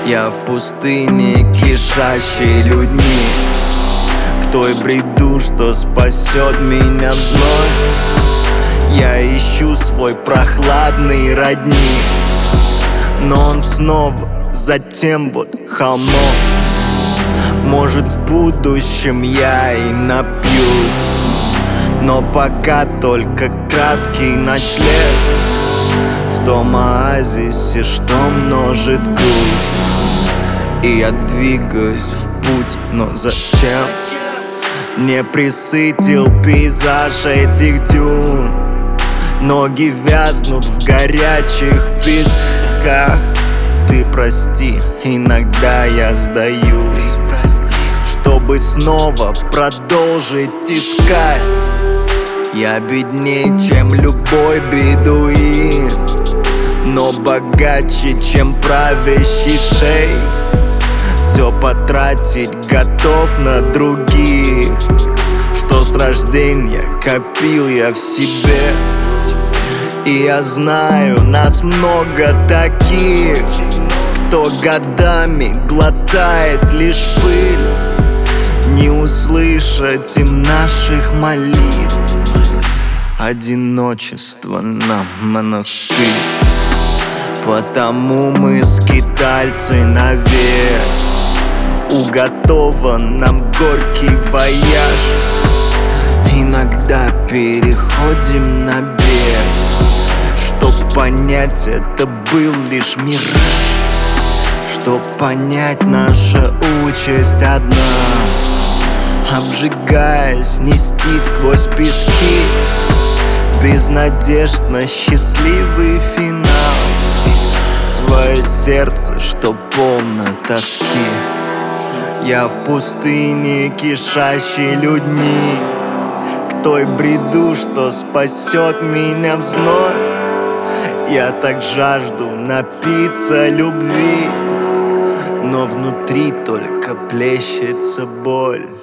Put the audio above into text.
Я в пустыне, кишащей людьми, к той бреду, что спасет меня в зной. Я ищу свой прохладный родник, но он снова за тем вот холмом. Может, в будущем я и напьюсь, но пока только краткий ночлег в том оазисе, что множит грусть. И я двигаюсь в путь, но зачем? Не присытил пейзаж этих дюн, ноги вязнут в горячих песках. Ты прости, иногда я сдаюсь, чтобы снова продолжить искать. Я беднее, чем любой бедуин, но богаче, чем правящий шейх. Все потратить готов на других, что с рождения копил я в себе. И я знаю, нас много таких, кто годами глотает лишь пыль, не услышать им наших молитв. Одиночество нам монастырь, потому мы скитальцы навек. Уготован нам горький вояж, иногда переходим на берег, чтоб понять, это был лишь мираж. Чтоб понять, наша участь одна, обжигаясь, нести сквозь пески, без надежд на счастливый финал. Свое сердце, что полно тоски. Я в пустыне, кишащей людьми, к той бреду, что спасет меня в зной. Я так жажду напиться любви, но внутри только плещется боль.